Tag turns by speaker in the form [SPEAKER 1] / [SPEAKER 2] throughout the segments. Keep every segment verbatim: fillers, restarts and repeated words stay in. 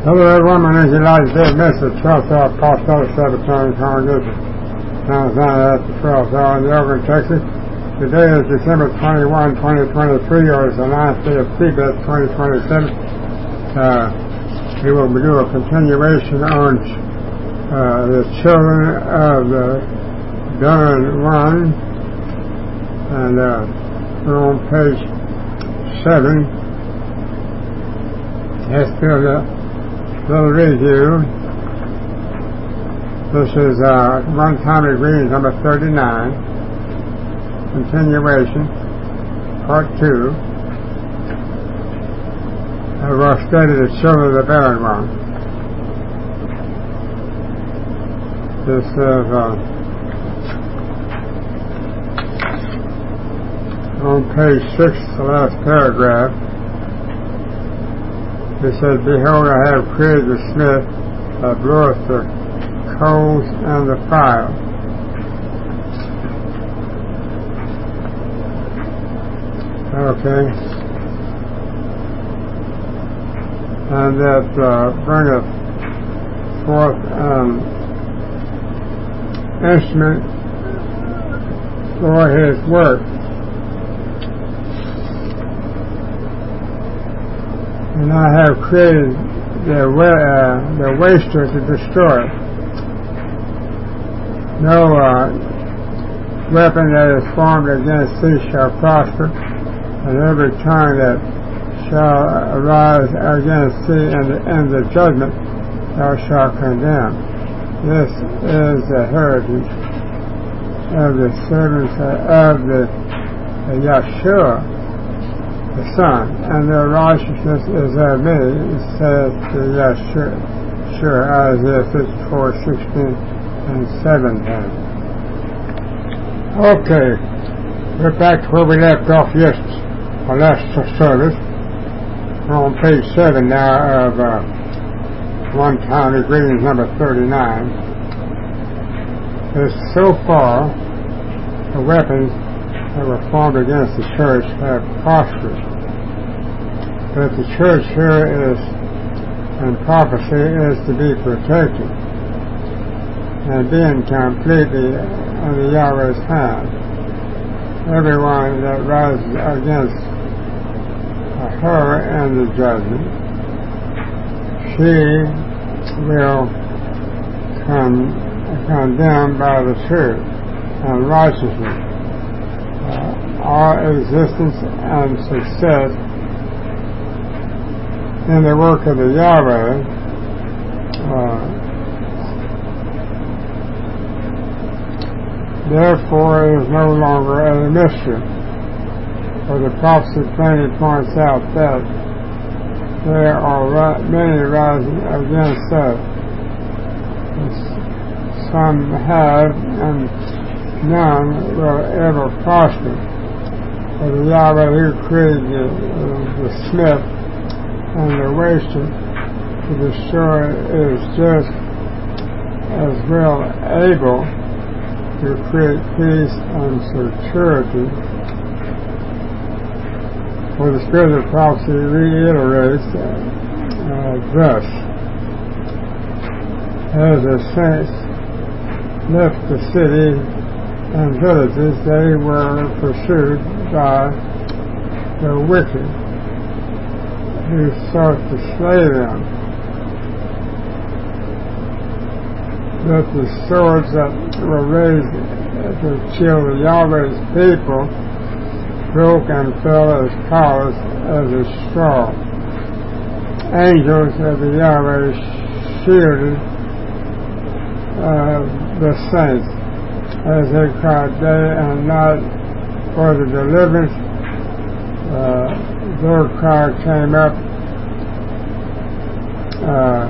[SPEAKER 1] Hello everyone, my name is Elijah David Mister, twelfth Hour Apostolic Sabbatarian Congregation. Now it's at the twelfth Hour in the Oakland, Texas. Today is December twenty-first, twenty twenty-three, or it's the ninth day of Tebet, twenty twenty-seven. Uh, we will do a continuation on uh, the children of the Dun one, and uh, we're on page seven. Let's do a little review. This is uh, One Time Agreement number thirty-nine, continuation, part two. Uh, we'll study the children of the barren one. This is uh, on page six, the last paragraph. It says, "Behold, I have created the smith that bloweth the coals and the fire." Okay. And that uh, bringeth forth an instrument for his work. And I have created the, uh, the waster to destroy. No uh, weapon that is formed against thee shall prosper, and every tongue that shall arise against thee in the, in the judgment thou shalt condemn. This is the heritage of the servants of the, the Yeshua, the Son, and their righteousness is of me, says the Yeshua, Isaiah fifty-four, sixteen and seventeen. Okay, we're back to where we left off yesterday, our last service. We're on page seven now of uh, One Time Agreement number thirty-nine. There's so far the weapons that were formed against the church have prospered. But the church here is, in prophecy, is to be protected and being completely under Yahweh's hand. Everyone that rises against her in the judgment, she will come condemned by the truth and righteousness. Uh, our existence and success in the work of the Yahweh uh, therefore is no longer a mystery, for the prophecy plainly points out that there are ri- many rising against us. Some have, and none will ever prosper. For the Yahweh who created the, uh, the smith and the waster to destroy is just as well able to create peace and security. For the spirit of prophecy reiterates uh, thus: as the saints left the city and villages, they were pursued by the wicked who sought to slay them. But the swords that were raised to kill the Yahweh's people broke and fell as powerless as a straw. Angels of the Yahweh shielded uh, the saints as they cried day and night for the deliverance. Uh, their cry came up uh,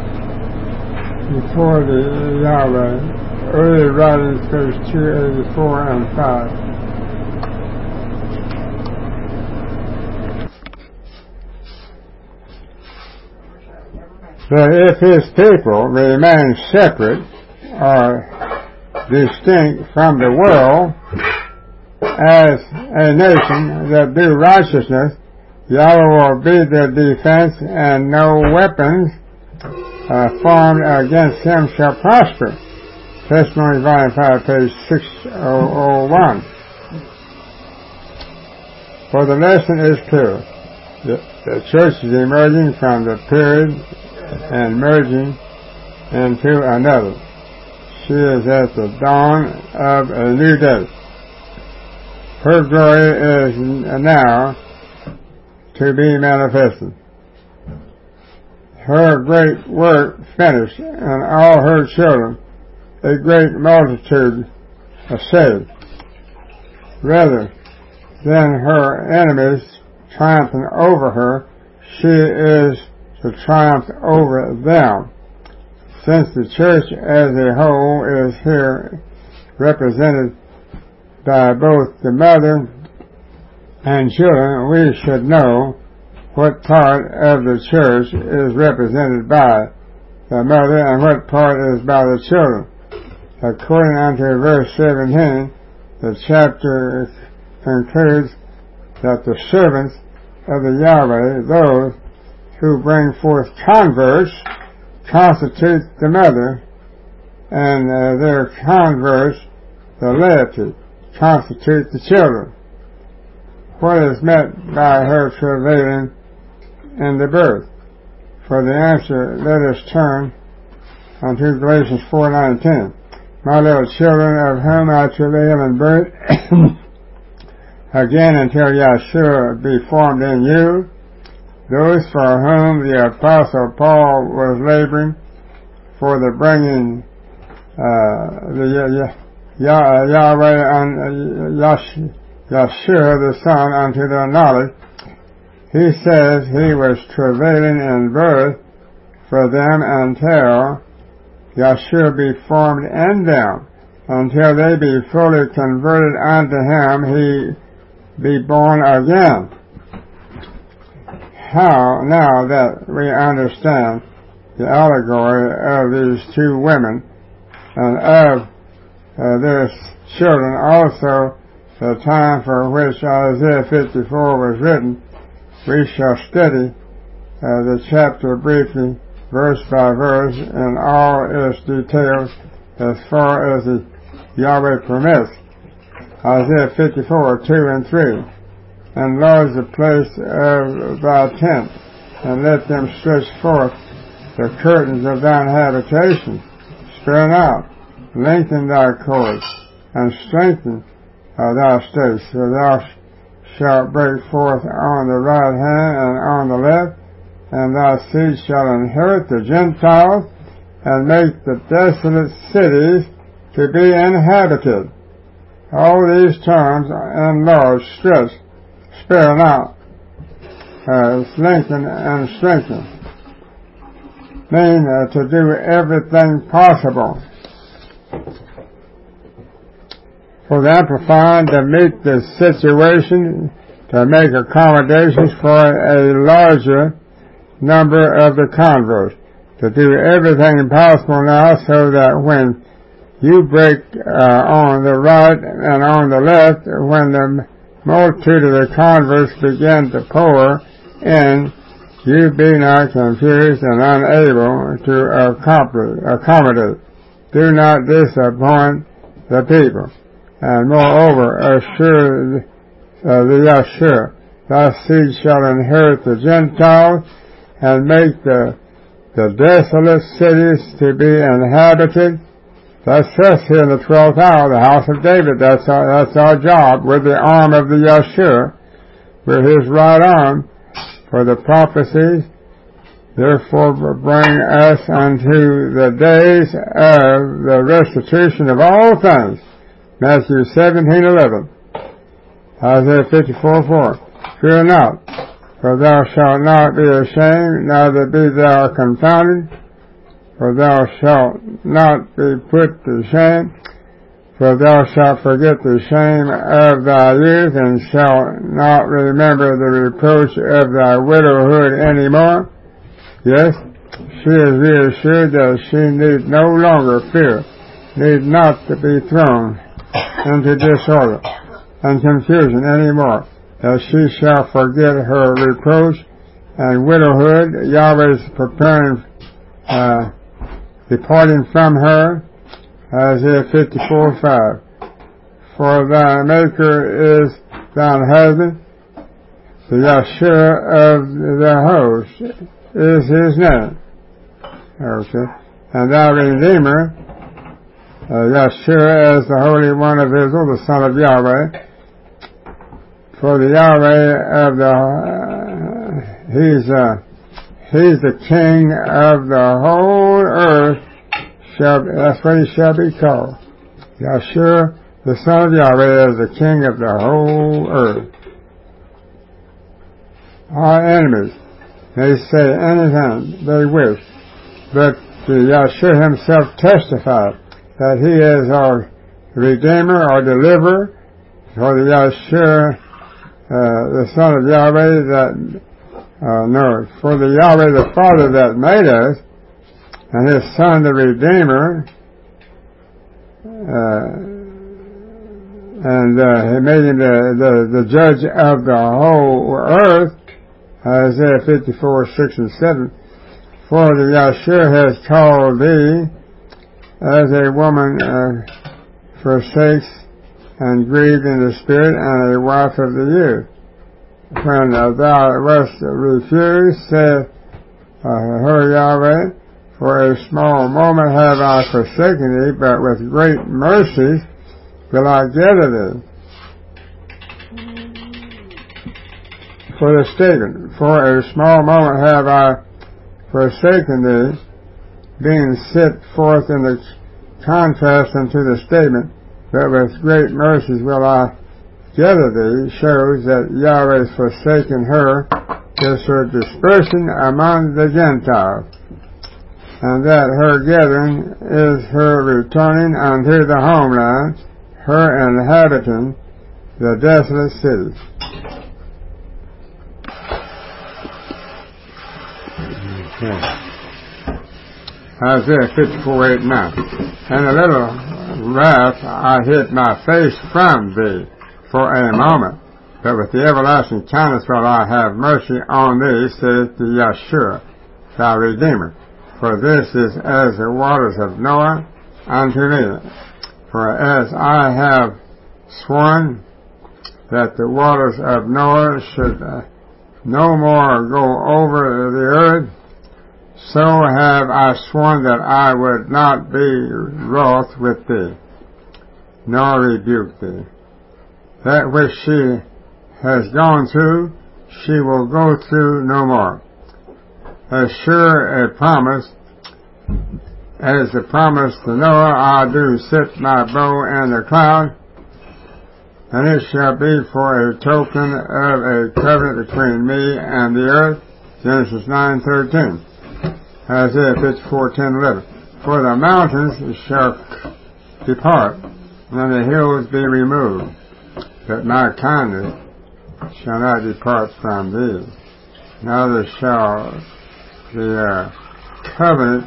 [SPEAKER 1] before the Yahweh. Early writings, page two eighty-four and five. That if his people remain separate or distinct from the world as a nation that do righteousness, Yahweh will be their defense, and no weapons uh, formed against him shall prosper. Testimony, volume five, page six oh one. For the lesson is clear. The, the church is emerging from the period and merging into another. She is at the dawn of a new day. Her glory is now to be manifested. Her great work finished, and all her children, a great multitude, are saved. Rather than her enemies triumphing over her, she is to triumph over them. Since the church as a whole is here represented by both the mother and children, we should know what part of the church is represented by the mother and what part is by the children. According unto verse seventeen, the chapter concludes that the servants of the Yahweh, those who bring forth converts, constitute the mother, and uh, their converts, the laity, constitute the children. What is meant by her travailing in the birth? For the answer, let us turn unto Galatians four nine and ten. My little children, of whom I travail in birth, again until Yeshua be formed in you, those for whom the Apostle Paul was laboring for the bringing uh, the Yahweh and Yeshua the Son unto their knowledge, he says he was travailing in birth for them until Yeshua be formed in them, until they be fully converted unto him, he be born again. How, now that we understand the allegory of these two women and of uh, their children, also the time for which Isaiah fifty-four was written, we shall study uh, the chapter briefly, verse by verse, in all its details as far as the Yahweh permits. Isaiah fifty-four, two and three. Enlarge the place of thy tent, and let them stretch forth the curtains of thine habitation. Spare not, lengthen thy cords, and strengthen uh, thy stakes, so thou shalt break forth on the right hand and on the left, and thy seed shall inherit the Gentiles, and make the desolate cities to be inhabited. All these terms, enlarge, stretch, spare not, uh, lengthen and strengthen, mean uh, to do everything possible for the Amplified to meet the situation, to make accommodations for a larger number of the converts, to do everything possible now so that when you break uh, on the right and on the left, when the multitude of the converts begin to pour in, you be not confused and unable to accommodate. Do not disappoint the people. And moreover, assure uh, the Yeshua, thy seed shall inherit the Gentiles, and make the the desolate cities to be inhabited. That says here in the twelfth hour, the house of David. That's our, that's our job, with the arm of the Yeshua, with his right arm, for the prophecies. Therefore bring us unto the days of the restitution of all things. Matthew seventeen eleven. Isaiah fifty-four four. Fear not, for thou shalt not be ashamed, neither be thou confounded, for thou shalt not be put to shame, for thou shalt forget the shame of thy youth, and shalt not remember the reproach of thy widowhood any more. Yes, she is reassured that she need no longer fear, need not to be thrown into disorder and confusion any more, that she shall forget her reproach and widowhood. Yahweh is preparing uh, departing from her, Isaiah fifty-four five. For thy maker is thine husband, the Yahshua of the host is his name. Okay. And thy Redeemer, uh, Yahshua as the Holy One of Israel, the Son of Yahweh. For the Yahweh of the, uh, he's, uh, he's the King of the whole earth, shall, that's what he shall be called. Yahshua, the Son of Yahweh, is the King of the whole earth. Our enemies may say anything they wish, but the Yahshua himself testified that he is our Redeemer, our Deliverer, for the Yahshua, uh, the Son of Yahweh that, uh, no, for the Yahweh the Father that made us, and his Son the Redeemer, uh, and uh, he made him the, the, the judge of the whole earth, Isaiah fifty-four six and seven. For the Yahshua has called thee as a woman uh, forsakes and grieved in the spirit, and a wife of the youth. When uh, thou wast refused, saith uh, her Yahweh, for a small moment have I forsaken thee, but with great mercies will I gather thee. For the statement, for a small moment have I forsaken thee, being set forth in the contrast unto the statement, but with great mercies will I gather thee, shows that Yahweh has forsaken her, is her dispersion among the Gentiles, and that her gathering is her returning unto the homeland, her inhabiting the desolate cities. Okay. Isaiah fifty-four eight and nine. In a little wrath I hid my face from thee for a moment, but with the everlasting kindness will I have mercy on thee, saith the Yahshua, thy Redeemer. For this is as the waters of Noah unto me. For as I have sworn that the waters of Noah should uh, no more go over the earth, so have I sworn that I would not be wroth with thee, nor rebuke thee. That which she has gone through, she will go through no more. As sure a promise as the promise to Noah, I do set my bow in the cloud, and it shall be for a token of a covenant between me and the earth. Genesis nine thirteen. Isaiah fifty-four ten eleven. For the mountains shall depart, and the hills be removed, but my kindness shall not depart from thee, neither shall the uh, covenant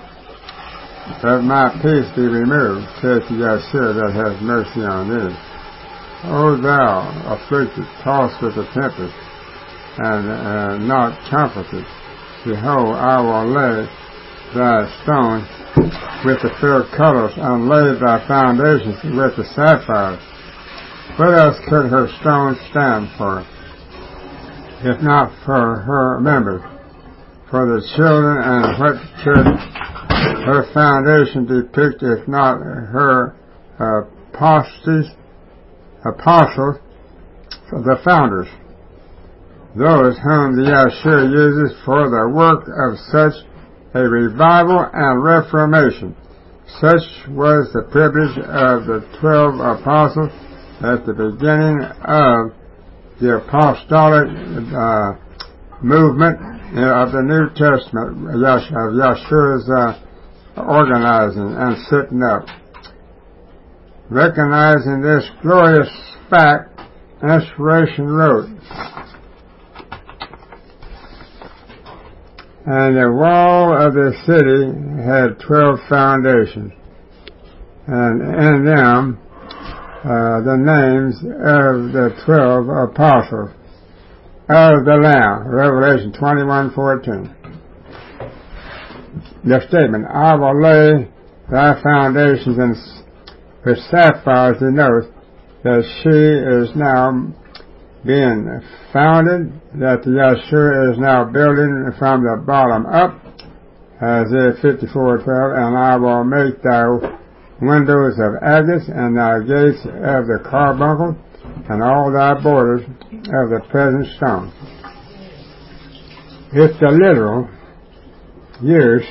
[SPEAKER 1] of my peace be removed, saith the Yahshua that has mercy on thee. O thou afflicted, tossed with the tempest, and uh, not comforted, behold, I will lay thy stones with the fair colors, and lay thy foundations with the sapphires. What else could her stones stand for, if not for her members, for the children, and what could her foundation depict, if not her uh, apostles, apostles, the founders, those whom the Yahshua uses for the work of such a revival and reformation. Such was the privilege of the twelve apostles at the beginning of the apostolic uh, movement of the New Testament, of Yahshua's uh, organizing and setting up. Recognizing this glorious fact, Inspiration wrote, and the wall of the city had twelve foundations, and in them uh, the names of the twelve apostles of the Lamb. Revelation twenty-one fourteen. the statement, I will lay thy foundations in with sapphires, denotes that she is now being founded, that the Yahshua is now building from the bottom up, Isaiah fifty-four twelve, and I will make thy windows of agates, and thy gates of the carbuncle, and all thy borders of the pleasant stone. It's the literal use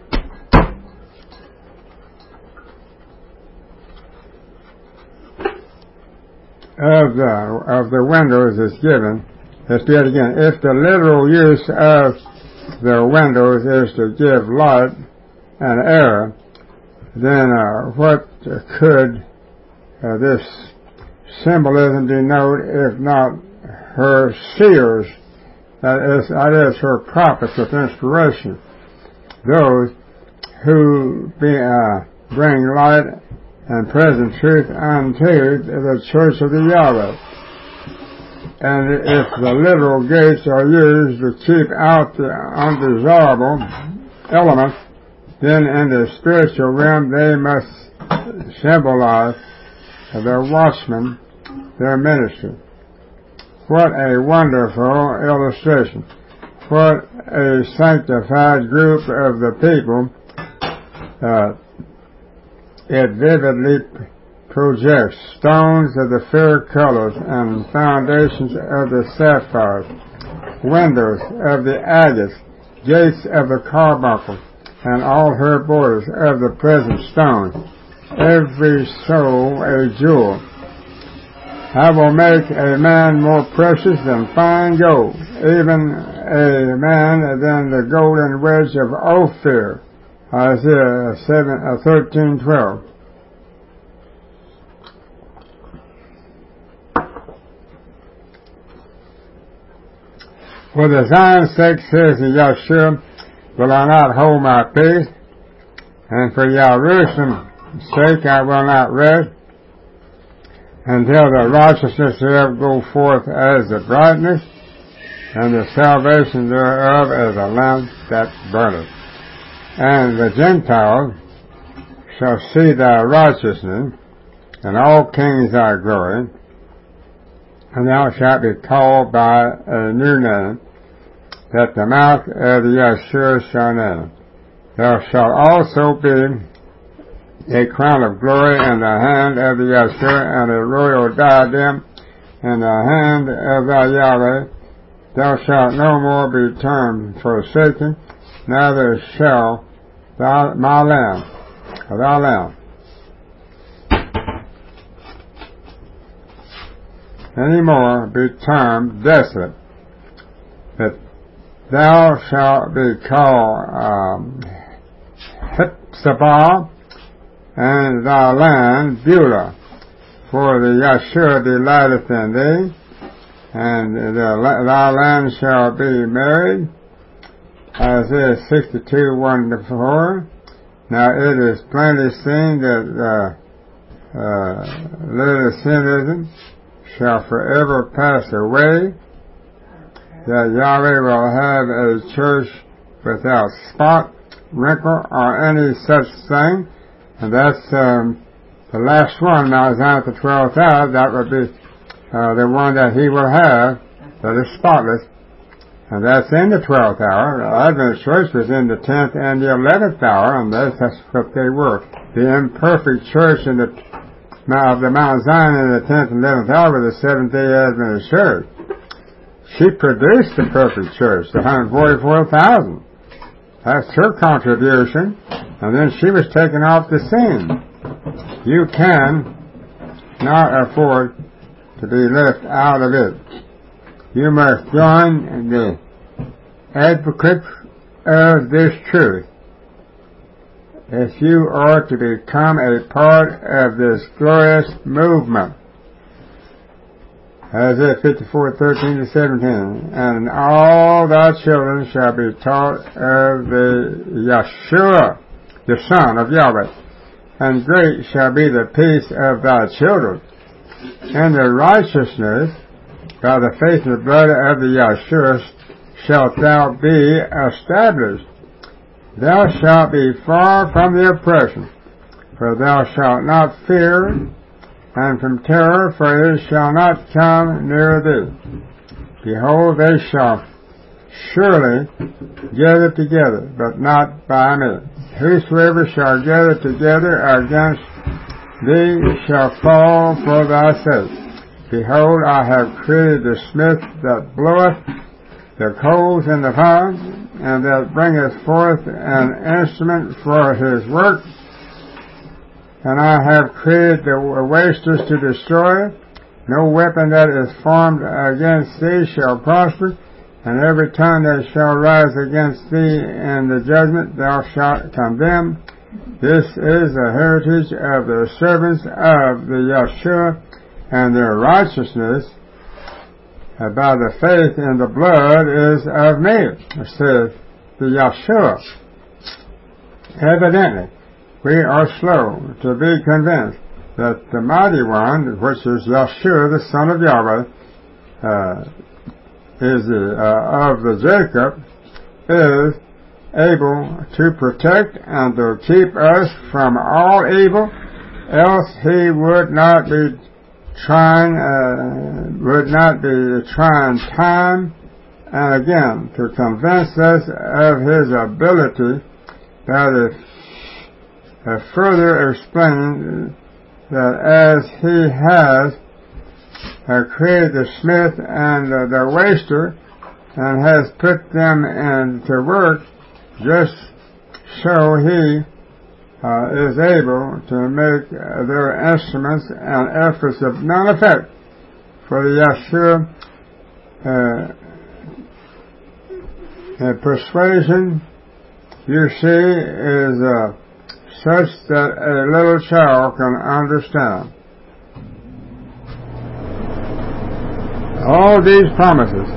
[SPEAKER 1] of the of the windows is given. Let's do it again. If the literal use of the windows is to give light and air, then uh, what could uh, this symbolism denote if not her seers, that is, that is her prophets with inspiration, those who be, uh, bring light and present truth unto the church of the Yahweh. And if the literal gates are used to keep out the undesirable elements, then in the spiritual realm they must symbolize their watchmen, their ministry. What a wonderful illustration. What a sanctified group of the people uh, it vividly projects. Stones of the fair colors and foundations of the sapphires, windows of the agates, gates of the carbuncle, and all her borders of the pleasant stone, every soul a jewel. I will make a man more precious than fine gold, even a man than the golden wedge of Ophir. Isaiah seven, uh, thirteen twelve. For the Zion's sake, says the Yahshua, will I not hold my peace, and for Jerusalem's sake I will not rest, until the righteousness thereof go forth as the brightness, and the salvation thereof as a lamp that burneth. And the Gentiles shall see thy righteousness, and all kings thy glory, and thou shalt be called by a new name, that the mouth of the Yahshua shall name. Thou shalt also be a crown of glory in the hand of the Yahshua, and a royal diadem in the hand of thy Yahweh. Thou shalt no more be termed forsaken, neither shall thou, my lamb, or thy lamb, any more be termed desolate, but thou shalt be called um, Hephzibah, and thy land Beulah, for the Yahshua delighteth in thee, and the, thy land shall be married. Isaiah sixty-two, one to four. Now it is plainly seen that uh, uh, little sinism shall forever pass away, that Yahweh will have a church without spot, wrinkle, or any such thing, and that's um, the last one. Now is at the twelfth hour. That would be uh, the one that he will have that is spotless. And that's in the twelfth hour. The Adventist church was in the tenth and the eleventh hour, and that's, that's what they were. The imperfect church in the of the Mount Zion in the tenth and eleventh hour was the Seventh-day Adventist church. She produced the perfect church, the one hundred forty-four thousand. That's her contribution, and then she was taken off the scene. You can not afford to be left out of it. You must join the advocates of this truth if you are to become a part of this glorious movement. Isaiah fifty-four, thirteen to seventeen. And all thy children shall be taught of the Yahshua, the Son of Yahweh, and great shall be the peace of thy children. And the righteousness by the faith and the blood of the Yahshua shalt thou be established. thou shalt be far from the oppression, for thou shalt not fear, and from terror, for it shall not come near thee. Behold, they shall surely gather together, but not by me. Whosoever shall gather together against thee shall fall for thy sake. Behold, I have created the smith that bloweth the coals in the fire, and that bringeth forth an instrument for his work. And I have created the wasters to destroy. No weapon that is formed against thee shall prosper, and every tongue that shall rise against thee in the judgment thou shalt condemn. This is the heritage of the servants of the Yeshua, and their righteousness by the faith in the blood is of me, says the Yeshua. Evidently, we are slow to be convinced that the mighty one, which is Yeshua, the son of Yahweh, uh, is the, uh, of the Jacob, is able to protect and to keep us from all evil, else he would not be trying, uh, would not be trying time and again to convince us of his ability. That is uh, further explaining that as he has uh, created the smith and uh, the waster and has put them into work, just so he uh, is able to make uh, their instruments and efforts of none effect. For the Yeshua uh, the persuasion, you see, is uh, such that a little child can understand. All these promises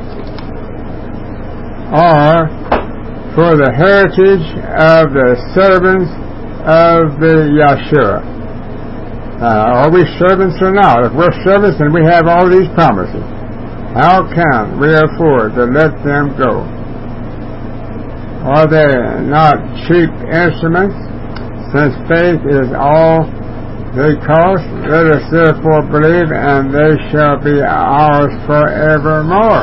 [SPEAKER 1] are for the heritage of the servants of the Yeshua. Uh, are we servants or not? If we're servants and we have all these promises, how can we afford to let them go? Are they not cheap instruments? Since faith is all they cost, let us therefore believe, and they shall be ours forevermore.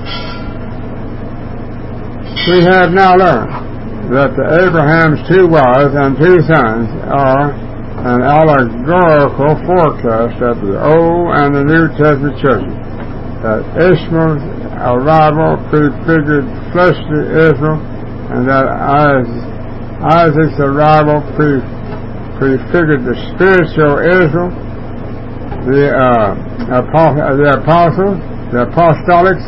[SPEAKER 1] We have now learned that the Abraham's two wives and two sons are an allegorical forecast of the Old and the New Testament churches. That Ishmael's arrival prefigured fleshly Israel, and that Isaac's arrival pre, prefigured the spiritual Israel. The, uh, apost- the apostles, the apostolics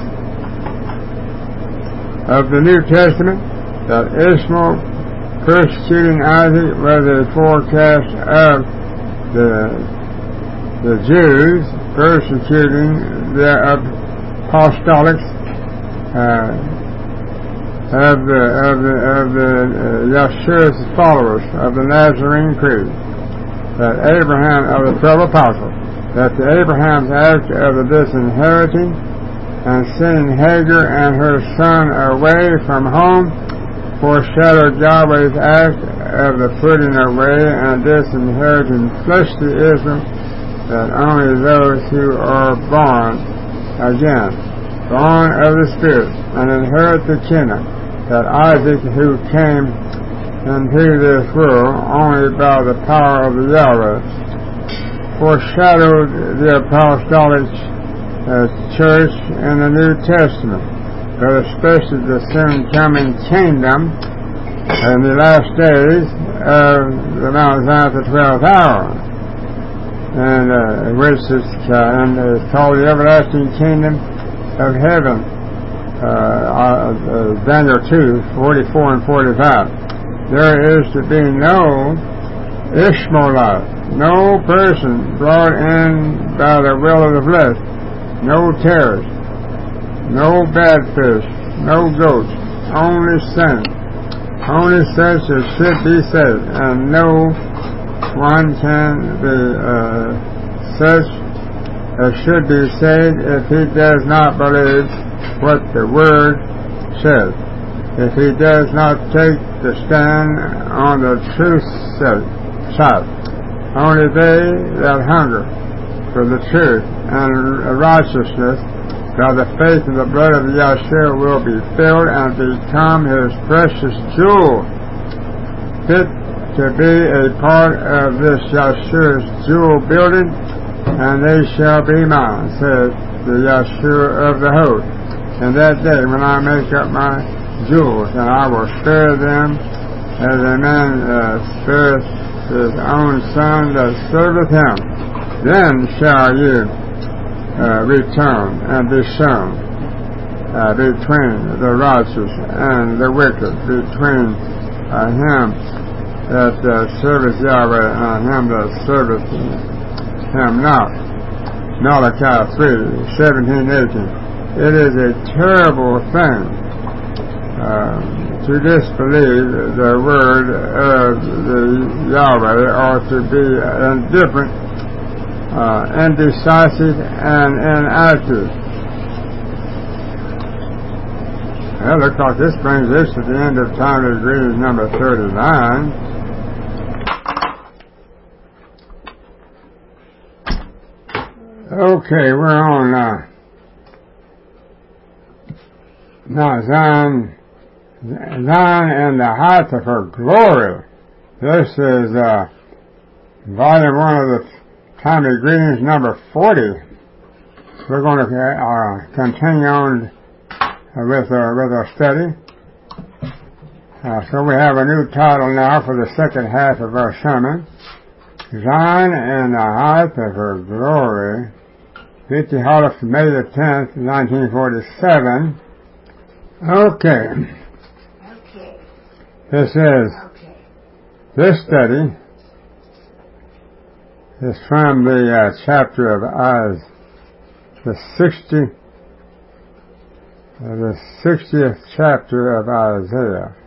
[SPEAKER 1] of the New Testament, that Ishmael persecuting Isaac was a forecast of the the Jews persecuting the apostolics uh, of the of the of the uh, Yeshua's followers of the Nazarene Creed. That Abraham of the twelve apostles, that the Abraham's act of the disinheriting and sending Hagar and her son away from home foreshadowed Yahweh's act of the putting away and disinheriting fleshly Israel, that only those who are born again, born of the Spirit, and inherit the kingdom, that Isaac, who came into this world only by the power of the Yahweh, foreshadowed the apostolic uh, church in the New Testament, but especially the soon coming kingdom in the last days of the Mount Zion at the twelfth hour, and uh, which is, uh, and is called the everlasting kingdom of heaven. Uh, uh, uh, Daniel two, forty-four and forty-five. There is to be no Ishmaelite, no person brought in by the will of the flesh, no tares, no bad fish, no goats, only sin, only such as should be saved, and no one can be uh, such as should be saved if he does not believe what the Word says. if he does not take the stand on the truth side. Only they that hunger for the truth and righteousness by the faith in the blood of Yeshua will be filled and become his precious jewel, fit to be a part of this Yeshua's jewel building, and they shall be mine, says the Yeshua of the host. And that day when I make up my jewels, and I will spare them as a man uh, spareth his own son that serveth him, then shall you uh, return and be shown uh, between the righteous and the wicked, between uh, him that uh, serveth Yahweh and him that serveth him not. Malachi three, seventeen, eighteen. It is a terrible thing uh, to disbelieve the word of the Yahweh, or to be indifferent, uh, indecisive, and inactive. Well, it looks like this brings us to the end of Timely Greetings number thirty-nine. Okay, we're on uh, now Zion, Zion and the height of her glory. This is uh, volume one of the Timely Greetings number forty. We're going to uh, continue on with our, with our study. Uh, so we have a new title now for the second half of our sermon. Zion and the height of her glory. Victory Hall of May the tenth, nineteen forty-seven. Okay.
[SPEAKER 2] Okay.
[SPEAKER 1] This is,
[SPEAKER 2] okay.
[SPEAKER 1] This study is from the uh, chapter of Isaiah, the sixty, uh, the sixtieth chapter of Isaiah.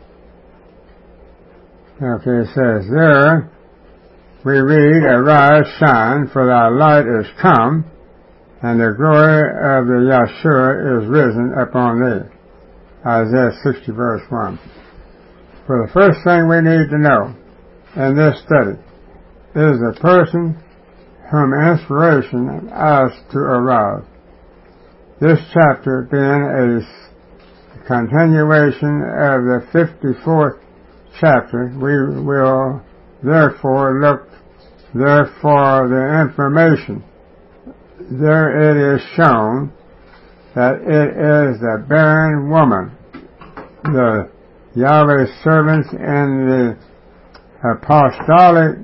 [SPEAKER 1] Okay, it says there, we read, Arise, shine, for thy light is come, and the glory of the Yeshua is risen upon thee. Isaiah sixty, verse one. For the first thing we need to know in this study is the person whom inspiration asked to arise. This chapter being a continuation of the fifty-fourth chapter, we will therefore look there for the information. There it is shown that it is the barren woman, the Yahweh's servants in the apostolic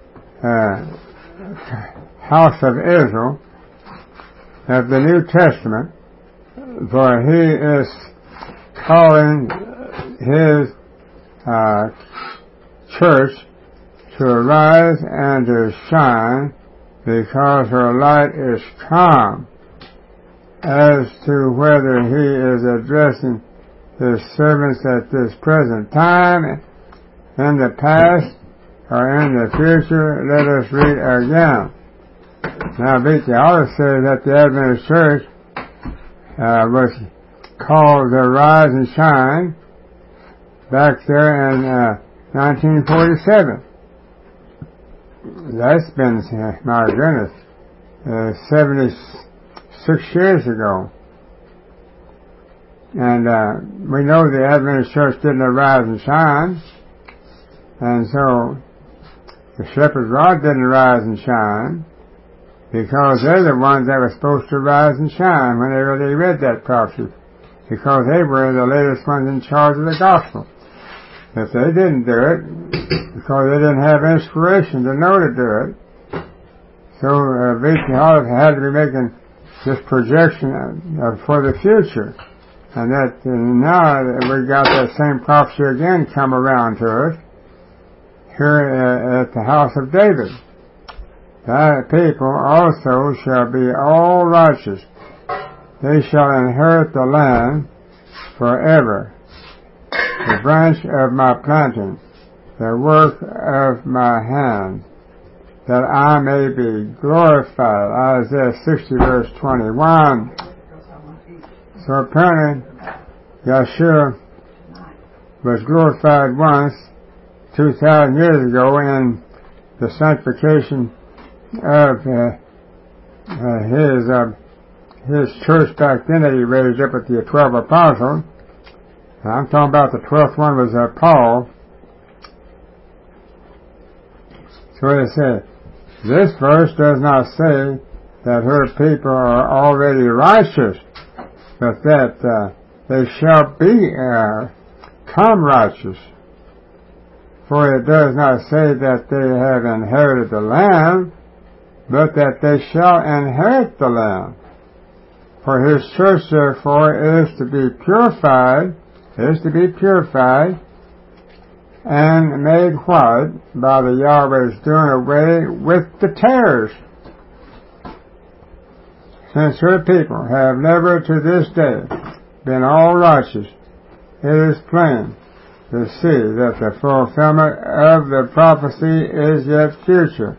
[SPEAKER 1] uh, house of Israel of the New Testament, for he is calling his uh, church to arise and to shine, because her light is come. As to whether he is addressing his servants at this present time, in the past, or in the future, let us read again. Now, Victor Hollis says that the Adventist Church uh, was called to rise and shine back there in uh, nineteen forty-seven. That's been, uh, my goodness, uh, seventy-six years ago. And uh, we know the Adventist Church didn't arise and shine. And so the Shepherd's Rod didn't arise and shine, because they're the ones that were supposed to rise and shine whenever they read that prophecy, because they were the latest ones in charge of the gospel. If they didn't do it, because they didn't have inspiration to know to do it, so uh, V C Hollis had to be making this projection uh, for the future. And that uh, now we got that same prophecy again come around to us here uh, at the house of David. Thy people also shall be all righteous. They shall inherit the land forever. The branch of my planting, the work of my hand, that I may be glorified. Isaiah sixty, verse twenty-one. So apparently, Yeshua was glorified once, two thousand years ago, in the sanctification of uh, uh, his uh, his church back then that he raised up with the twelve apostles. I'm talking about the twelfth one was uh, Paul. So it said, this verse does not say that her people are already righteous, but that uh, they shall be uh, come righteous. For it does not say that they have inherited the land, but that they shall inherit the land. For his church, therefore, is to be purified, is to be purified, and made white by the Yahweh's doing away with the tares. Since her people have never to this day been all righteous, it is plain to see that the fulfillment of the prophecy is yet future.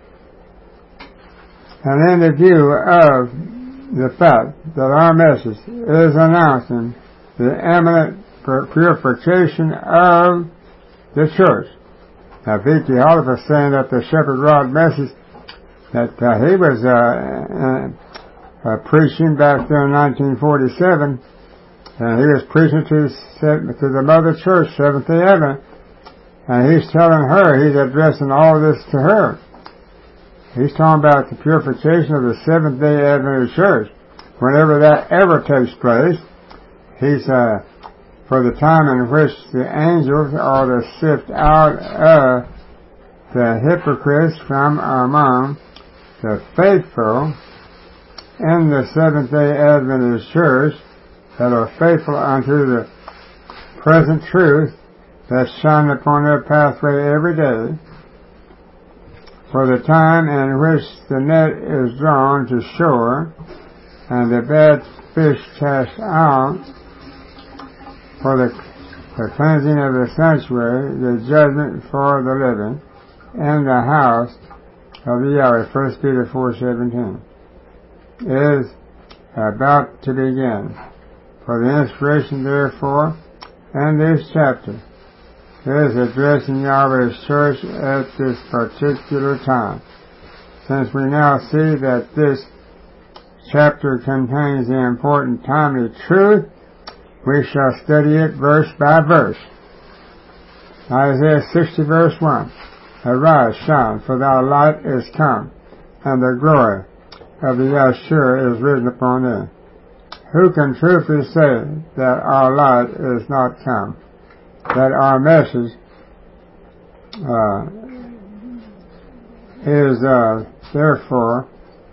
[SPEAKER 1] And in the view of the fact that our message is announcing the imminent purification of the church. Now, V T Hollis was saying that the Shepherd Rod message that uh, he was uh, uh, uh, preaching back there in nineteen forty-seven, and he was preaching to, to the Mother Church, Seventh-day Adventist, and he's telling her, he's addressing all this to her. He's talking about the purification of the Seventh-day Adventist Church. Whenever that ever takes place, he's uh, for the time in which the angels are to sift out of the hypocrites from among the faithful in the Seventh-day Adventist Church that are faithful unto the present truth that shine upon their pathway every day, for the time in which the net is drawn to shore and the bad fish cast out, for the, the cleansing of the sanctuary, the judgment for the living, and the house of the Yahweh, First Peter four seventeen, is about to begin. For the inspiration, therefore, in this chapter is addressing Yahweh's church at this particular time. Since we now see that this chapter contains the important timely truth, we shall study it verse by verse. Isaiah sixty verse one. Arise, shine, for thy light is come, and the glory of the Yahshua is risen upon thee. Who can truthfully say that our light is not come, that our message uh, is uh, therefore,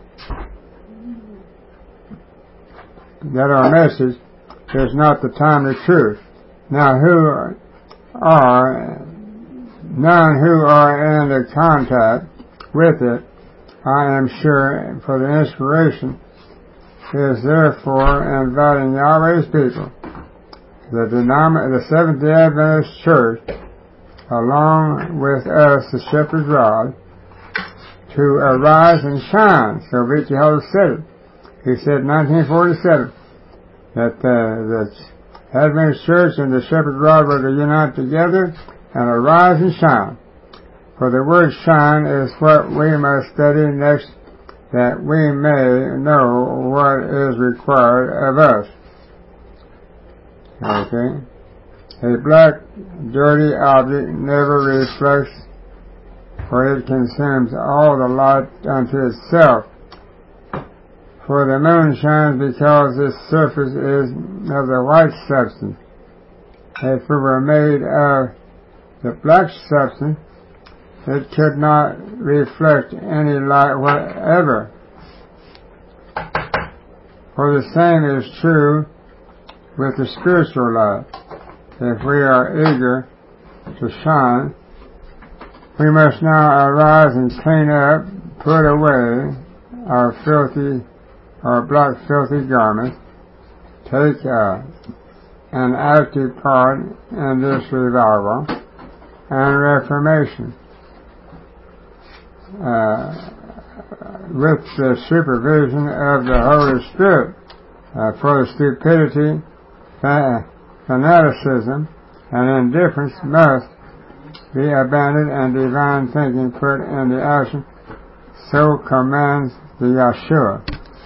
[SPEAKER 1] that our message is not the timely truth? Now who are, none who are in the contact with it, I am sure, for the inspiration, is therefore inviting Yahweh's people, the denom- the Seventh-day Adventist Church, along with us, the Shepherd's Rod, to arise and shine. So V T Hollis said it. He said in nineteen forty-seven that uh, the Adventist Church and the Shepherd's Rod were to unite together and arise and shine. For the word shine is what we must study next, that we may know what is required of us. Okay? A black, dirty object never reflects, for it consumes all the light unto itself. For the moon shines because its surface is of the white substance. If it were made of the black substance, it could not reflect any light whatever. For the same is true with the spiritual light. If we are eager to shine, we must now arise and clean up, put away our filthy, our black filthy garments, take uh, an active part in this revival and reformation. Uh, with the supervision of the Holy Spirit, uh, for the stupidity, fanaticism, and indifference must be abandoned and divine thinking put into action. So commands the Yeshua.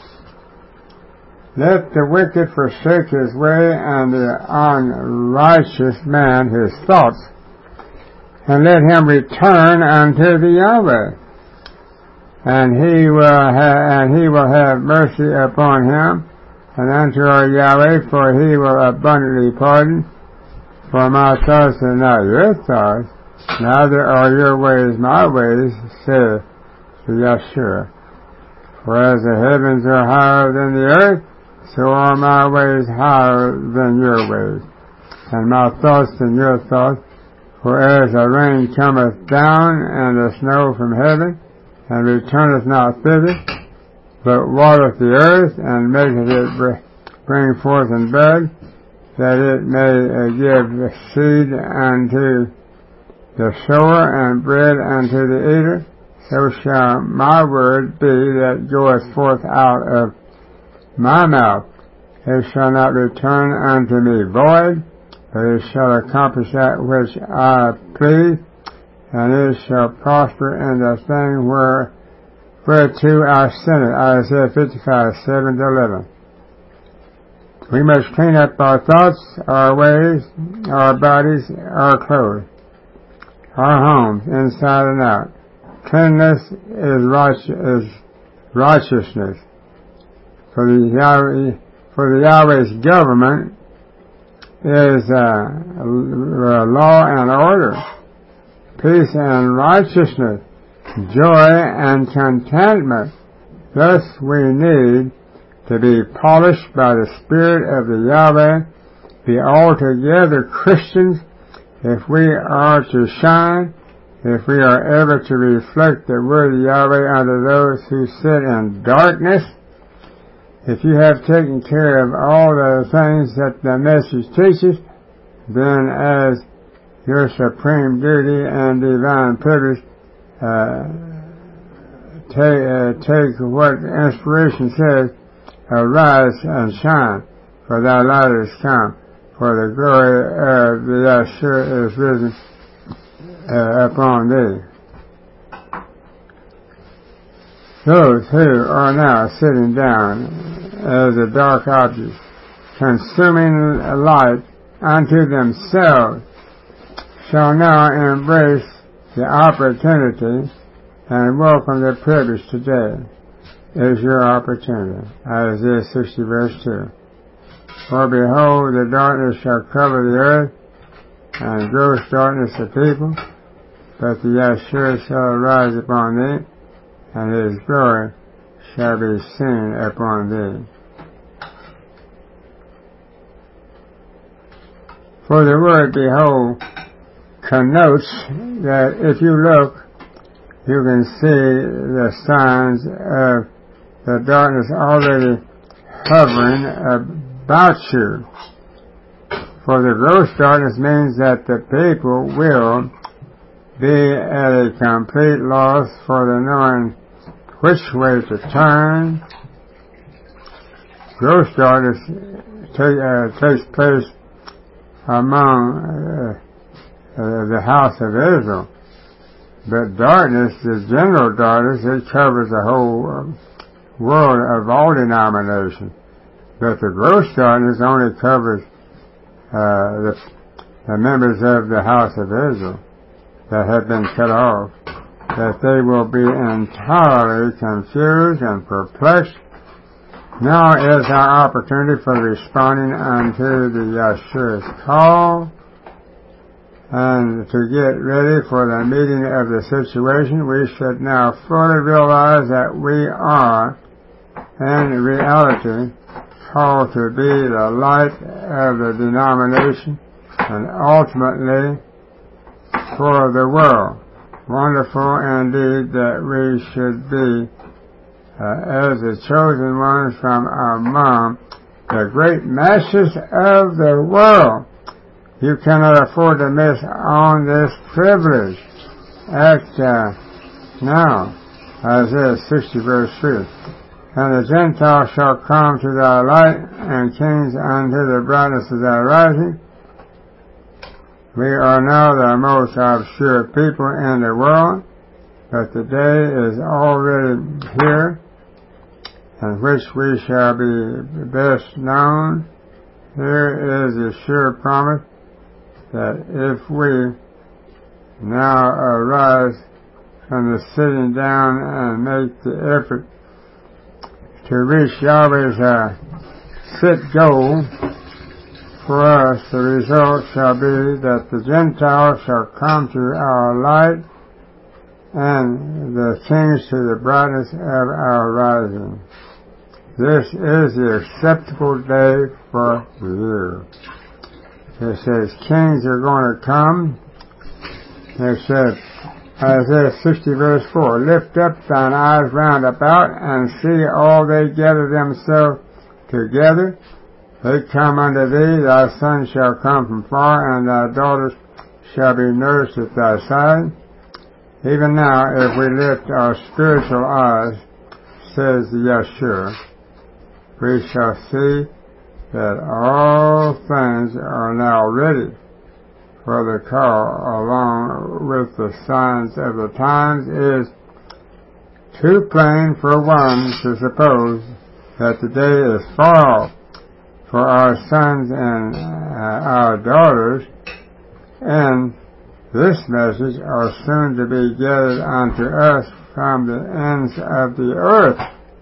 [SPEAKER 1] Let the wicked forsake his way, and the unrighteous man his thoughts, and let him return unto the Yahweh, and he will ha- and he will have mercy upon him, and unto our Yahweh, for he will abundantly pardon. For my thoughts are not your thoughts, neither are your ways my ways, saith the Yeshua. For as the heavens are higher than the earth, so are my ways higher than your ways, and my thoughts than your thoughts. For as the rain cometh down, and the snow from heaven, and returneth not thither, but watereth the earth, and maketh it bring forth in bud, that it may uh, give seed unto the sower, and bread unto the eater, so shall my word be that goeth forth out of my mouth. It shall not return unto me void, but it shall accomplish that which I please, and it shall prosper in the thing where, whereto I sent it. Isaiah fifty-five, seven to eleven. We must clean up our thoughts, our ways, our bodies, our clothes, our homes, inside and out. Cleanliness is, right, is righteousness. For the Yahweh, for the Yahweh's government is uh, law and order, peace and righteousness, joy and contentment. Thus we need to be polished by the Spirit of the Yahweh, be altogether Christians if we are to shine, if we are ever to reflect the word of Yahweh unto those who sit in darkness. If you have taken care of all the things that the message teaches, then as your supreme duty and divine privilege, uh, take, uh, take what inspiration says, arise and shine, for thy light is come, for the glory of the Yeshua is risen uh, upon thee. Those who are now sitting down as a dark object, consuming light unto themselves, shall now embrace the opportunity and welcome the privilege today. Is your opportunity. Isaiah sixty verse two. For behold, the darkness shall cover the earth, and gross darkness the people, but the Yeshua shall arise upon thee, and his glory shall be seen upon thee. For the word behold connotes that if you look, you can see the signs of the darkness already hovering about you. For the gross darkness means that the people will be at a complete loss for the knowing which way to turn. Gross darkness take, uh, takes place among uh, uh, the house of Israel. But darkness, the general darkness, it covers the whole um, world of all denominations. But the gross darkness only covers uh, the, the members of the house of Israel that have been cut off, that they will be entirely confused and perplexed. Now is our opportunity for responding unto the Yeshua's call, and to get ready for the meeting of the situation. We should now fully realize that we are, in reality, called to be the light of the denomination, and ultimately for the world. Wonderful indeed that we should be uh, as the chosen ones from among the great masses of the world. You cannot afford to miss on this privilege. Act uh, now, Isaiah sixty verse three. And the Gentiles shall come to thy light, and kings unto the brightness of thy rising. We are now the most obscure people in the world, but the day is already here, in which we shall be best known. Here is a sure promise that if we now arise from the sitting down and make the effort to reach Yahweh's uh, set goal for us, the result shall be that the Gentiles shall come to our light and the kings to the brightness of our rising. This is the acceptable day for you. It says kings are going to come. It says, Isaiah sixty verse four, lift up thine eyes round about and see all they gather themselves together. They come unto thee, thy sons shall come from far, and thy daughters shall be nursed at thy side. Even now, if we lift our spiritual eyes, says Yeshua, we shall see that all things are now ready for the call, along with the signs of the times. It is too plain for one to suppose that the day is far off for our sons and uh, our daughters, and this message are soon to be gathered unto us from the ends of the earth.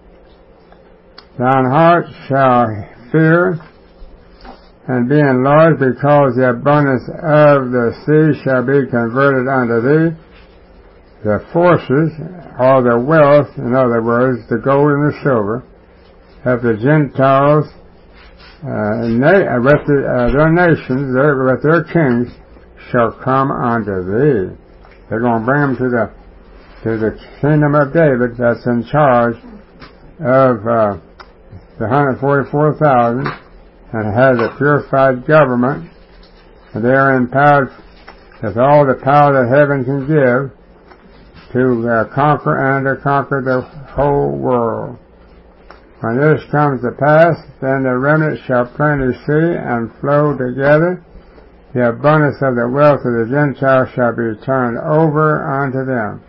[SPEAKER 1] Thine heart shall fear and be enlarged, because the abundance of the sea shall be converted unto thee. The forces, or the wealth, in other words, the gold and the silver, of the Gentiles, uh, na- with the, uh, their nations, their, with their kings, shall come unto thee. They're going to bring them to the to the kingdom of David that's in charge of uh, the one hundred forty-four thousand, and has a purified government. And they are empowered with all the power that heaven can give to uh, conquer and to conquer the whole world. When this comes to pass, then the remnant shall plainly see and flow together. The abundance of the wealth of the Gentiles shall be turned over unto them.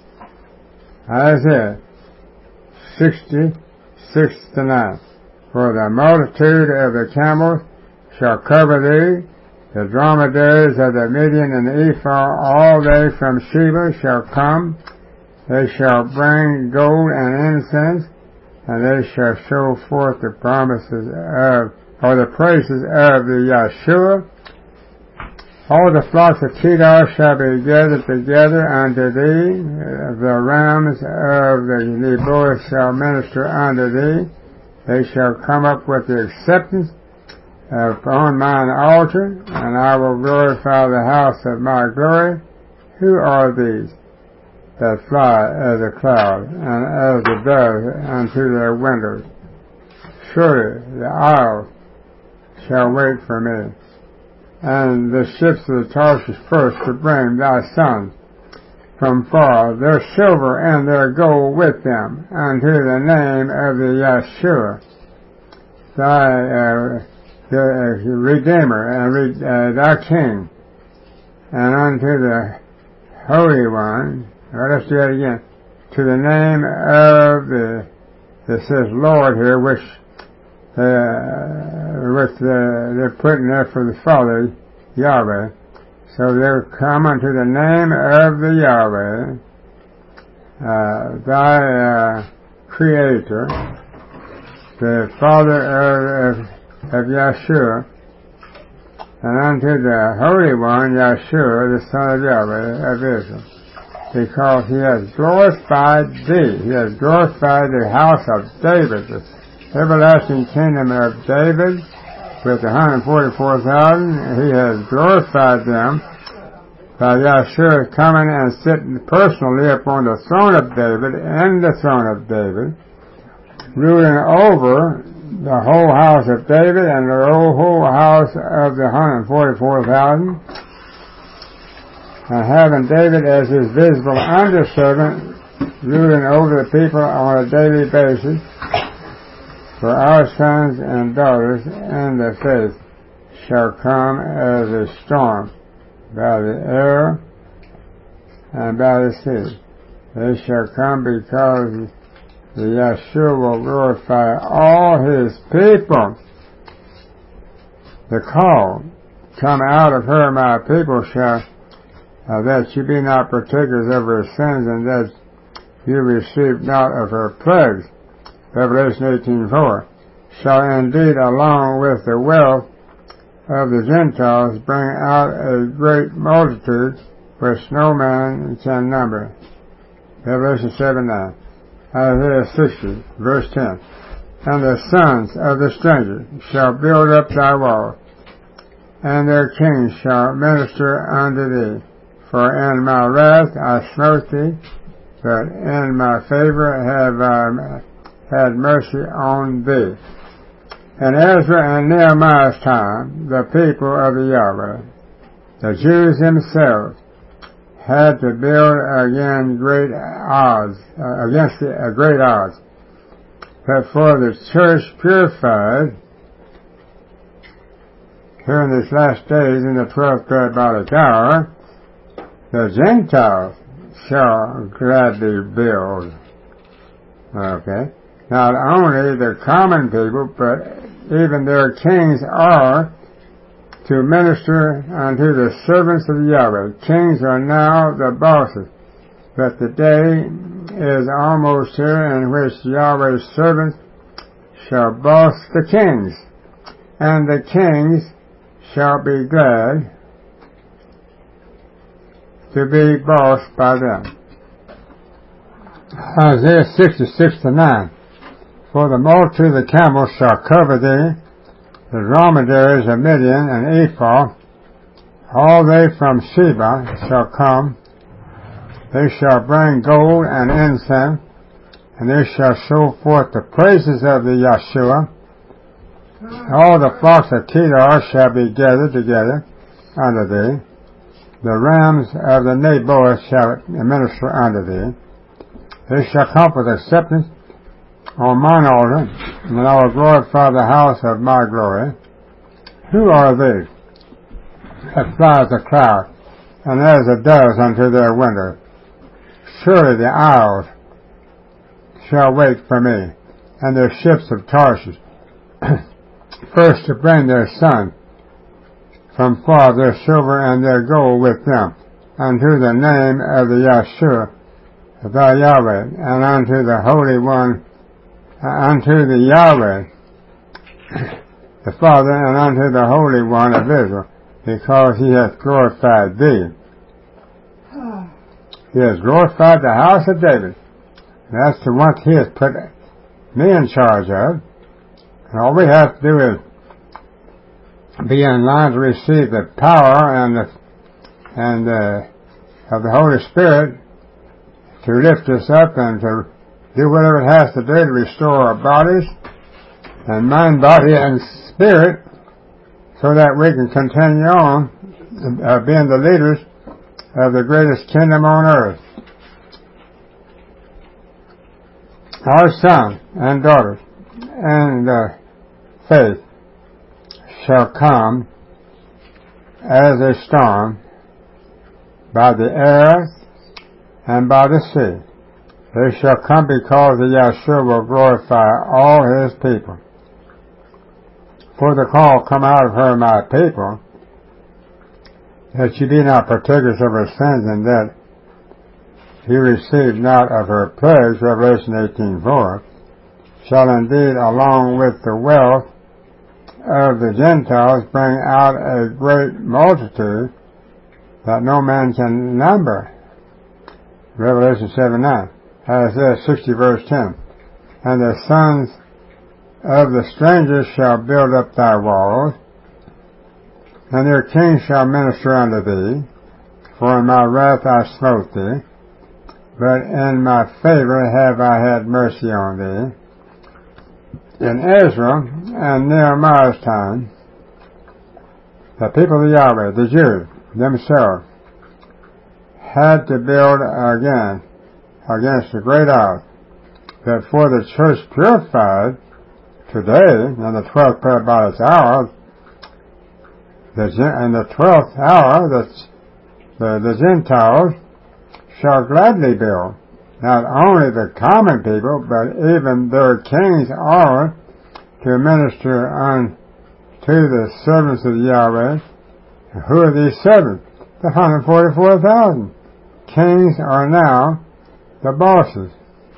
[SPEAKER 1] Isaiah sixty, six to nine. For the multitude of the camels shall cover thee, the dromedaries of the Midian and the Ephah, all they from Sheba shall come. They shall bring gold and incense, and they shall show forth the promises of, or the praises of the Yeshua. All the flocks of Kedar shall be gathered together unto thee. The rams of the Nebaioth shall minister unto thee. They shall come up with the acceptance upon mine altar, and I will glorify the house of my glory. Who are these that fly as a cloud and as a dove unto their windows? Surely the isles shall wait for me, and the ships of the Tarshish first to bring thy sons from far, their silver and their gold with them, unto the name of the Yeshua, thy uh, the uh, Redeemer, and re- uh, thy King, and unto the Holy One. Well, let's do that again. To the name of the, it says Lord here, which uh, which uh, they're putting there for the Father, Yahweh. So they'll come unto the name of the Yahweh, uh, thy uh, Creator, the Father of, of, of Yeshua, and unto the Holy One, Yeshua, the Son of Yahweh of Israel, because he has glorified thee. He has glorified the house of David, the everlasting kingdom of David, with the one hundred forty-four thousand, he has glorified them by Yeshua coming and sitting personally upon the throne of David, and the throne of David, ruling over the whole house of David and the whole house of the one hundred forty-four thousand, and having David as his visible underservant, ruling over the people on a daily basis. For our sons and daughters in the faith shall come as a storm by the air and by the sea. They shall come because the Yeshua will glorify all his people. The call, come out of her, my people, shall, uh, that you be not partakers of her sins, and that you receive not of her plagues. Revelation eighteen four. Shall indeed, along with the wealth of the Gentiles, bring out a great multitude which no man can number. Revelation seven nine. Isaiah sixty, verse ten. And the sons of the stranger shall build up thy wall, and their kings shall minister unto thee. For in my wrath I smote thee, but in my favor have I had mercy on thee. In Ezra and Nehemiah's time, the people of the Yahweh, the Jews themselves, had to build again great odds, uh, against the, uh, great odds. But for the church purified, here in these last days, in the twelfth parabolic hour, the Gentiles shall gladly build. Okay? Not only the common people, but even their kings are to minister unto the servants of Yahweh. Kings are now the bosses, but the day is almost here in which Yahweh's servants shall boss the kings, and the kings shall be glad to be bossed by them. Isaiah sixty-six to nine. For the multitude of the camels shall cover thee, the dromedaries of Midian and Ephah, all they from Sheba shall come. They shall bring gold and incense, and they shall show forth the praises of the Yeshua. All the flocks of Kedar shall be gathered together unto thee. The rams of the Naboth shall minister unto thee. They shall come with acceptance on mine altar, and I will glorify the house of my glory. Who are these that fly as a cloud, and as a dove unto their window? Surely the isles shall wait for me, and their ships of Tarshish, first to bring their son from far, their silver and their gold with them, unto the name of the Yeshua, thy Yahweh, and unto the Holy One, uh, unto the Yahweh, the Father, and unto the Holy One of Israel, because he hath glorified thee. He has glorified the house of David. That's the one he has put me in charge of. And all we have to do is be in line to receive the power and the, and uh, of the Holy Spirit to lift us up and to do whatever it has to do to restore our bodies and mind, body, and spirit, so that we can continue on uh, being the leaders of the greatest kingdom on earth. Our sons and daughters and uh, faith shall come as a storm by the air and by the sea. They shall come because the Yeshua will glorify all his people. For the call, come out of her, my people, that ye be not partakers of her sins, and that ye receive not of her plagues, Revelation eighteen four, shall indeed, along with the wealth of the Gentiles, bring out a great multitude that no man can number. Revelation seven nine. Isaiah sixty verse ten. And the sons of the strangers shall build up thy walls, and their kings shall minister unto thee. For in my wrath I smote thee, but in my favor have I had mercy on thee. In Ezra and Nehemiah's time, the people of Yahweh, the Jews themselves, had to build again against the great odds, that for the church purified today, in the twelfth parabolic hour, the, in the twelfth hour, the the, the Gentiles shall gladly build. Not only the common people, but even their kings are to minister unto the servants of Yahweh. Who are these servants? The one hundred forty-four thousand. Kings are now the bosses.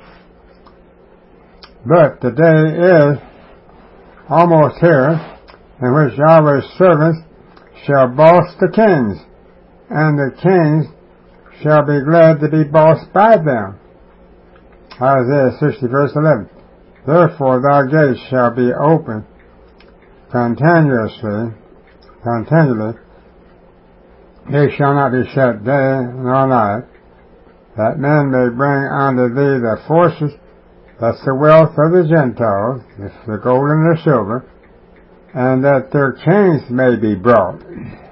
[SPEAKER 1] But the day is almost here in which Yahweh's servants shall boss the kings, and the kings shall be glad to be bossed by them. Isaiah sixty verse eleven. Therefore thy gates shall be open continuously, continually. They shall not be shut day nor night, that men may bring unto thee the forces, that's the wealth of the Gentiles, the gold and the silver, and that their kings may be brought.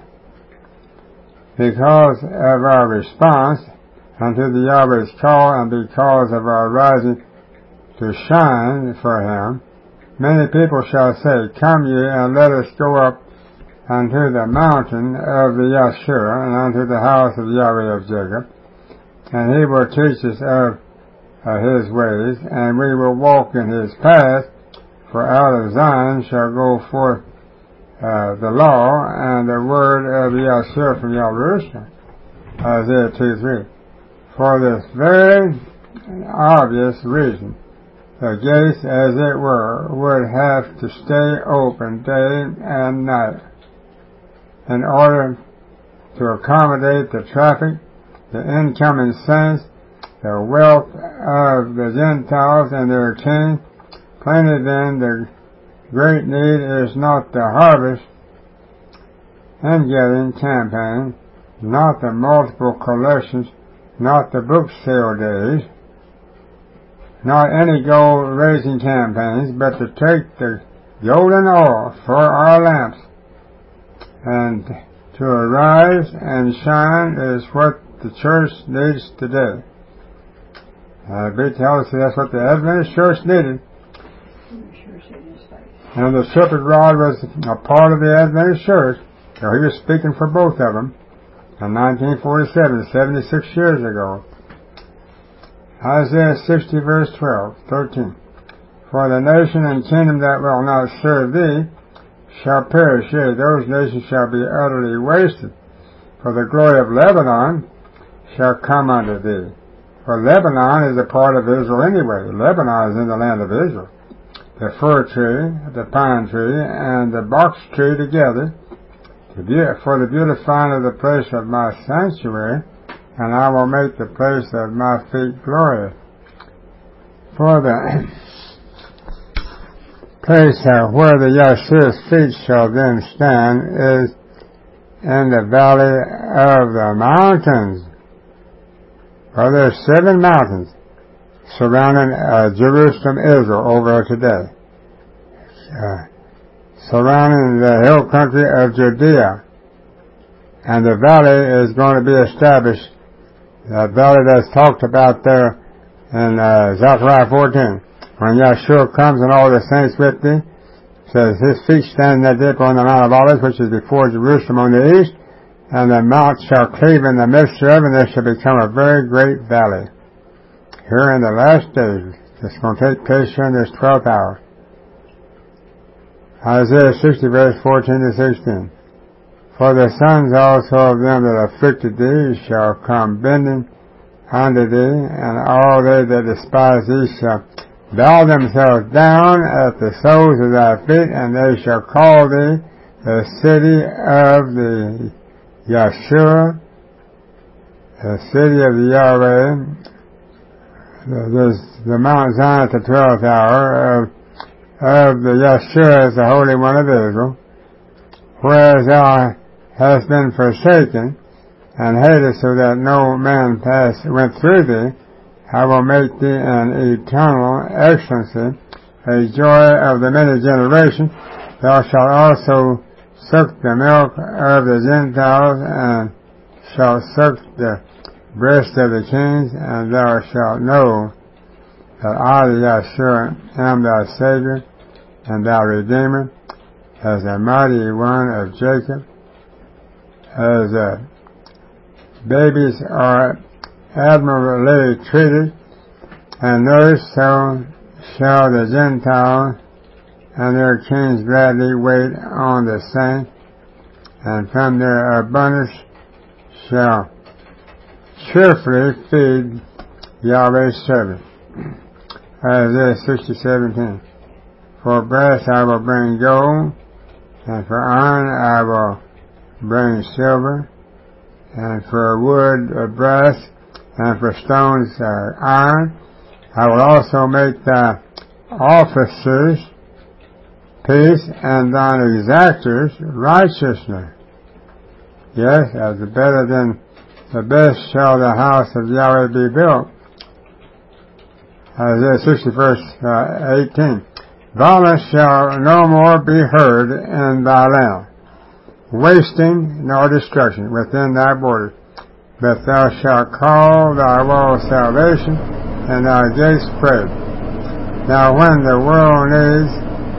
[SPEAKER 1] Because of our response unto the Yahweh's call, and because of our rising to shine for him, many people shall say, Come ye, and let us go up unto the mountain of the Yahshua, and unto the house of Yahweh of Jacob, and he will teach us of uh, his ways, and we will walk in his paths, for out of Zion shall go forth uh, the law and the word of Yahshua from Jerusalem. Isaiah two three. For this very obvious reason, the gates, as it were, would have to stay open day and night in order to accommodate the traffic, the incoming saints, the wealth of the Gentiles and their king. Plainly then, the great need is not the harvest and getting campaign, not the multiple collections, not the book sale days, not any gold raising campaigns, but to take the golden oil for our lamps, and to arise and shine is what the church needs today. Uh, B tells us that's what the Adventist church needed. And the shepherd rod was a part of the Adventist church, so he was speaking for both of them in nineteen forty-seven, seventy-six years ago. Isaiah sixty verse twelve, thirteen. For the nation and kingdom that will not serve thee shall perish, yea, those nations shall be utterly wasted. For the glory of Lebanon shall come unto thee. For Lebanon is a part of Israel anyway. Lebanon is in the land of Israel. The fir tree, the pine tree, and the box tree together, to be, for the beautifying of the place of my sanctuary, and I will make the place of my feet glorious. For the place where the Yahshua's feet shall then stand is in the valley of the mountains. For there are seven mountains surrounding uh, Jerusalem, Israel, over today. Uh, surrounding the hill country of Judea. And the valley is going to be established. The valley that's talked about there in uh, Zechariah fourteen. When Yahshua comes and all the saints with thee, says his feet stand that dip on the Mount of Olives, which is before Jerusalem on the east, and the mount shall cleave in the midst thereof, and there shall become a very great valley. Here in the last days, it's going to take place here in this twelfth hour. Isaiah sixty verse fourteen to sixteen. For the sons also of them that afflicted thee shall come bending unto thee, and all they that despise thee shall bow themselves down at the soles of thy feet, and they shall call thee the city of the Yahshua, the city of the Yahweh. There's the Mount Zion at the twelfth hour of, of the Yahshua is the Holy One of Israel. Whereas thou hast been forsaken and hated, so that no man passed went through thee, I will make thee an eternal excellency, a joy of the many generations. Thou shalt also suck the milk of the Gentiles, and shalt suck the breast of the kings, and thou shalt know that I, the Yahshua, am thy Savior and thy Redeemer, as the mighty one of Jacob, as a babies are admirably treated and nourished, so shall the Gentiles and their kings gladly wait on the saints, and from their abundance shall cheerfully feed Yahweh's servant. Isaiah sixty seventeen. For brass I will bring gold, and for iron I will bring silver, and for wood uh, brass, and for stones uh, iron. I will also make thy officers peace, and thine exactors righteousness. Yes, as better than the best shall the house of Yahweh be built. Isaiah sixty verse uh, eighteen. Violence shall no more be heard in thy land, wasting nor destruction within thy borders. But thou shalt call thy wall salvation, and thy gates praise. Now when the world needs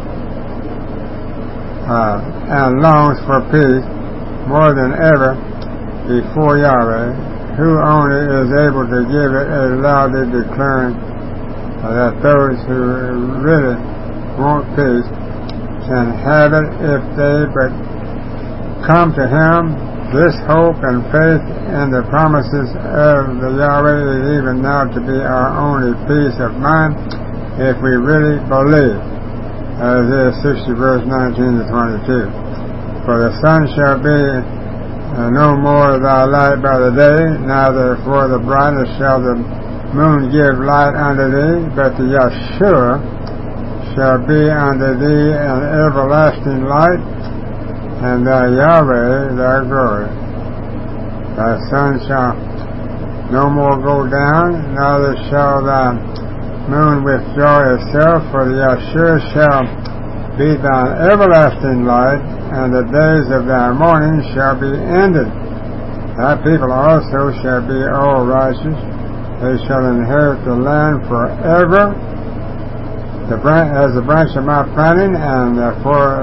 [SPEAKER 1] uh, and longs for peace more than ever before Yahweh, who only is able to give it, a loudly declaring uh, that those who really want peace can have it if they but come to Him. This hope and faith in the promises of the Yahweh is even now to be our only peace of mind if we really believe. Isaiah sixty verse nineteen to twenty-two. For the sun shall be uh, no more thy light by the day, neither for the brightness shall the moon give light unto thee, but the Yahshua shall be unto thee an everlasting light, and thy Yahweh thy glory. Thy sun shall no more go down, neither shall thy moon withdraw itself, for the Yahshua shall be thine everlasting light, and the days of thy mourning shall be ended. Thy people also shall be all righteous. They shall inherit the land forever, the branch, as the branch of my planting, and for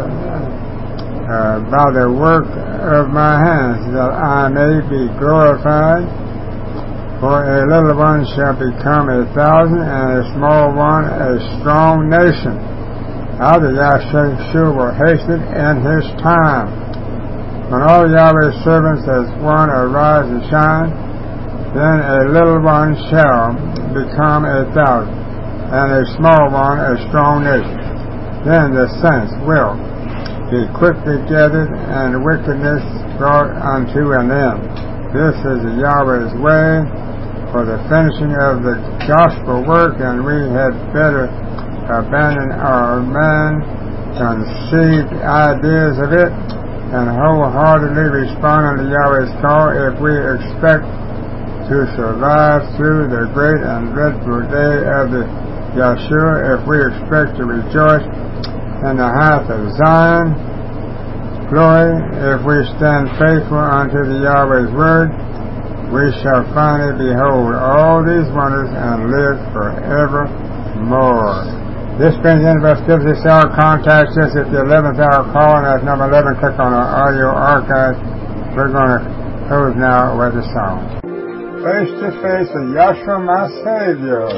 [SPEAKER 1] uh, by the work of my hands, that I may be glorified. For a little one shall become a thousand, and a small one a strong nation. Now the Yahshua will hasten in His time. When all Yahweh's servants as one arise and shine, then a little one shall become a thousand, and a small one a strong nation. Then the saints will be quickly gathered, and wickedness brought unto an end. This is the Yahweh's way for the finishing of the gospel work, and we had better abandon our man-conceived ideas of it and wholeheartedly respond unto Yahweh's call if we expect to survive through the great and dreadful day of the Yahshua, if we expect to rejoice in the height of Zion glory, if we stand faithful unto the Yahweh's word, we shall finally behold all these wonders and live forevermore. This brings in about fifty hour. Contact us at the eleventh hour call, and at number eleven, click on our audio archive. We're going to close now with a song. Face to face with Yahshua, my Savior.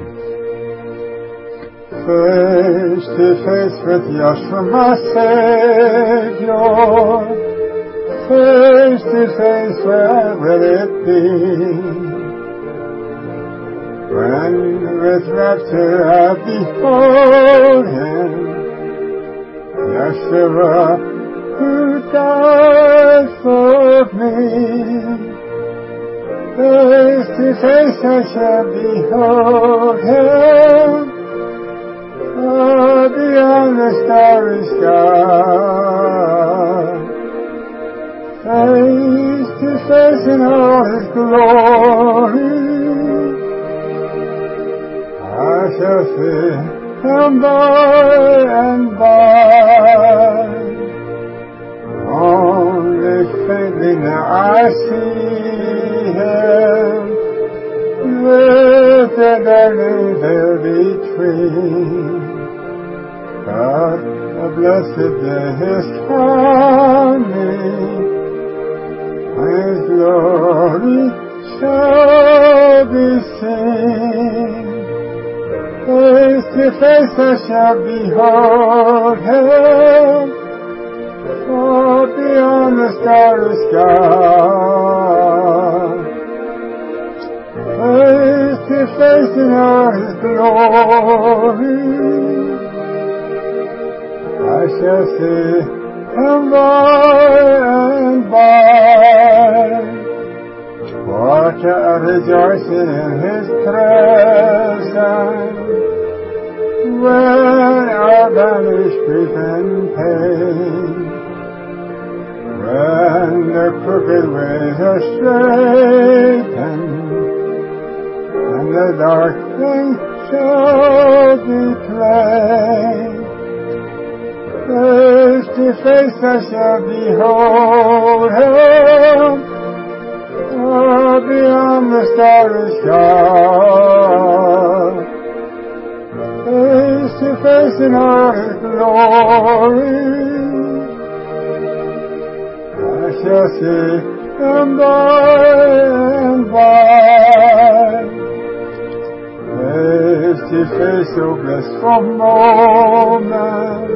[SPEAKER 1] Face to face with Yahshua, my Savior. Face to face, where will it be? When with rapture I behold Him, Yahshua, who died for me. Face to face I shall behold Him, far beyond the starry sky. Face to face in all His glory, I shall see Him by and by. Only faintly now I see Him, with the darkling veil between. But a blessed day is coming, His glory seen. Face to face I shall behold him, far beyond the starry sky. Face to face in all his glory, I shall see him by and by. What a rejoicing in his presence, when our banish grief and pain, when the crooked ways are straightened, and the dark things shall be plain. Face to face I shall behold him, far beyond the starry sky. Face to face in all his glory, I shall see him by and by. Face to face, so blissful moment,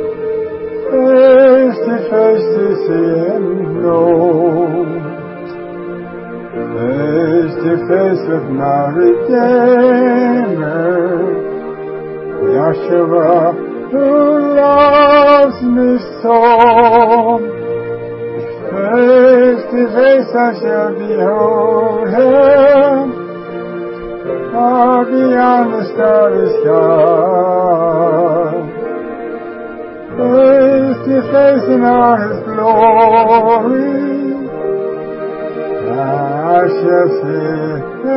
[SPEAKER 1] face to face to see and know. Face to face with my Redeemer, Yeshua, who loves me so. Face to face I shall behold him, far beyond the starry sky. Face to face in all his glory, I shall see